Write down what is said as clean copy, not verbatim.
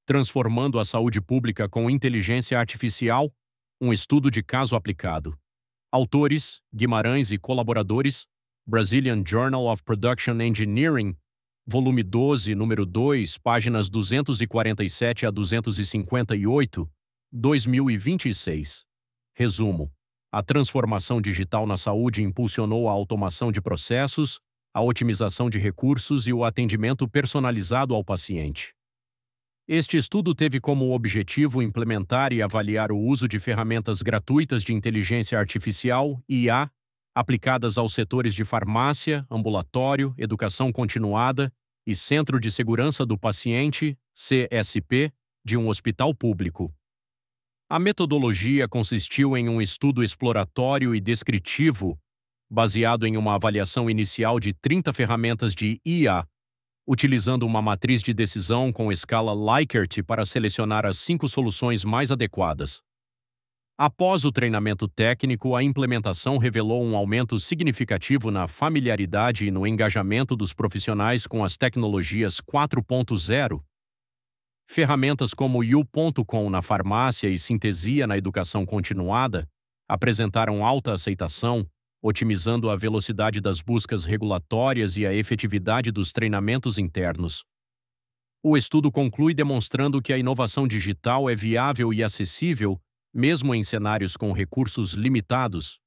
Transformando a saúde pública com inteligência artificial, um estudo de caso aplicado. Autores, Guimarães e colaboradores, Brazilian Journal of Production Engineering, volume 12, número 2, páginas 247 a 258, 2026. Resumo. A transformação digital na saúde impulsionou a automação de processos, a otimização de recursos e o atendimento personalizado ao paciente. Este estudo teve como objetivo implementar e avaliar o uso de ferramentas gratuitas de inteligência artificial, IA, aplicadas aos setores de farmácia, ambulatório, educação continuada e Centro de Segurança do Paciente, CSP, de um hospital público. A metodologia consistiu em um estudo exploratório e descritivo, baseado em uma avaliação inicial de 30 ferramentas de IA, utilizando uma matriz de decisão com escala Likert para selecionar as 5 soluções mais adequadas. Após o treinamento técnico, a implementação revelou um aumento significativo na familiaridade e no engajamento dos profissionais com as tecnologias 4.0. Ferramentas como U.com na farmácia e Sintesia na educação continuada apresentaram alta aceitação, otimizando a velocidade das buscas regulatórias e a efetividade dos treinamentos internos. O estudo conclui demonstrando que a inovação digital é viável e acessível, mesmo em cenários com recursos limitados,